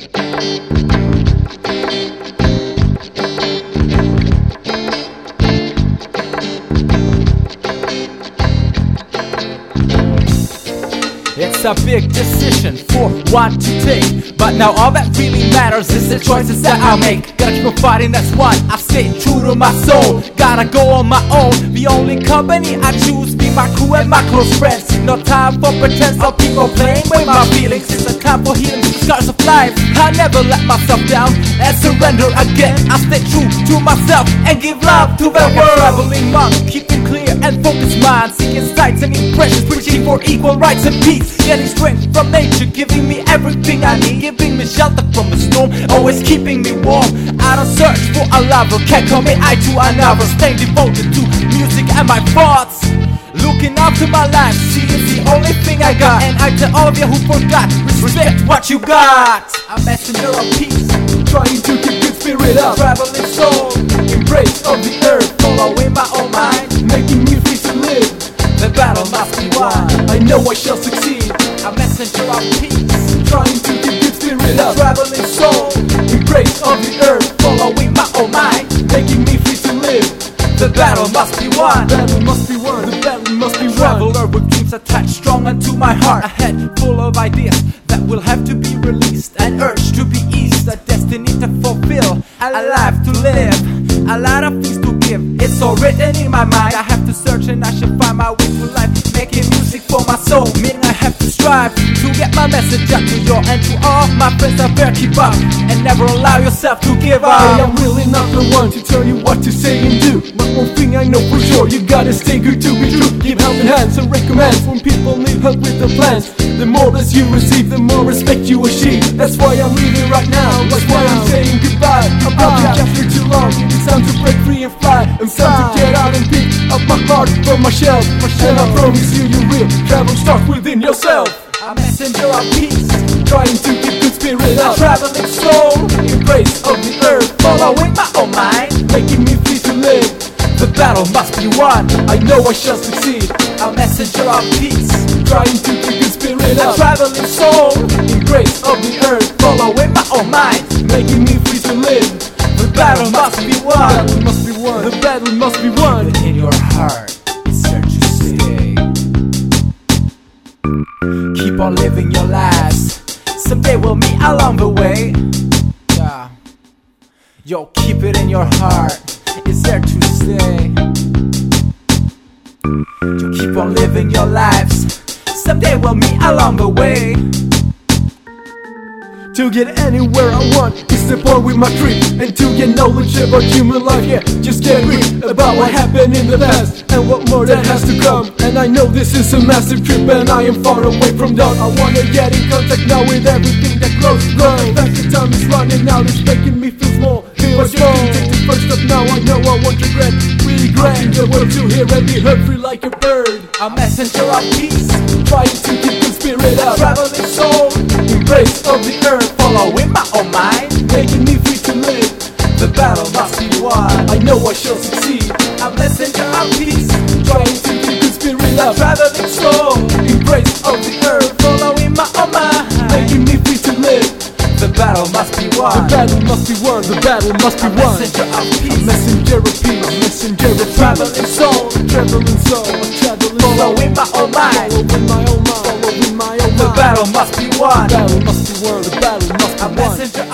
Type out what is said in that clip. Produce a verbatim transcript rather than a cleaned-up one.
It's a big decision for one to take, but now all that really matters is the choices that I make. Gotta keep on fighting, that's why I've stayed true to my soul. Gotta go on my own, the only company I choose be my crew and my close friends. No time for pretense, I'll keep on playing with my feelings. It's a time for healing the scars of life. I never let myself down and surrender again. I stay true to myself and give love to the world. Traveling monk, keeping clear and focused mind, seeking sights and impressions, preaching for equal rights and peace. Getting strength from nature, giving me everything I need, giving me shelter from the storm, always keeping me warm. I don't search for a lover, can't commit eye to another. Stay devoted to music and my thoughts, looking after my life. See, it's the only thing I got, and I tell all of you who forgot, respect what you got. A messenger of peace, trying to keep good spirit up. Traveling soul, embrace of the earth, following my own mind, making me free to live. The battle must be won, I know I shall succeed. A messenger of peace, trying to keep good spirit up. Traveling soul, embrace of the earth, following my own mind, making me free to live. The battle must be won, the battle must be won, the battle must be won. Traveler with dreams attached strong unto my heart, a head full of ideas that will have to be released, an urge to be eased, a destiny to fulfill, a life to live, a lot of things to give. It's all written in my mind, I have to search and I should find my way to life, making music for my soul, meaning I have to strive to get my message out to you and to all my friends out there. Keep up and never allow yourself to give up. I am really not the one to tell you what to say and do, but one thing I know for sure, you gotta stay good to be true. Give helping hands and recommends when people need help with their plans. The more that you receive, the more respect you achieve. That's why I'm leaving right now, that's why I'm saying goodbye. I've been captured too long, it's time to break free and fly. It's time to get out and pick up my heart from my shell. And I promise you, you will travel starts within yourself. A messenger of peace, trying to keep good spirit up. A traveling soul, embrace of the earth, following my own mind, making me free to live. The battle must be won, I know I shall succeed. A messenger of peace, trying to keep good spirit a up. traveling soul, embrace of the earth, following my own mind, making me free to live. The battle must be The won. battle must be won. The battle must be won. Keep it in your heart, it's there to stay. Keep on living your lives, someday we'll meet along the way. Yeah. Yo, keep it in your heart, it's there to stay. You keep on living your lives, someday we'll meet along the way. To get anywhere I want, is step on with my tree. And to get knowledge about human life, yeah, just get read about what happened in the past and what more that has to come. And I know this is a massive trip and I am far away from dawn. I wanna get in contact now with everything that grows, grows. In fact, the time is running out, it's making me feel small, feel small. Take the first step now, I know I won't regret. Really grand, the world to hear and be heard free like a bird. A messenger of peace, Trying to keep the spirit a up. traveling soul, Embrace of the earth, following my own mind, making me free to live. the battle must be won. I know I shall succeed. A messenger of peace, Trying to keep the spirit a up. traveling soul, Embrace of the earth, following my own mind, making me free to live. the battle must be The won. battle must be won. The battle must be A won. messenger of A peace, messenger of peace. A messenger of traveling soul, traveling soul. A traveling soul. following my own mind, Following my own mind. Following my own the mind. battle must be won. The battle must be won. The battle must A be won. messenger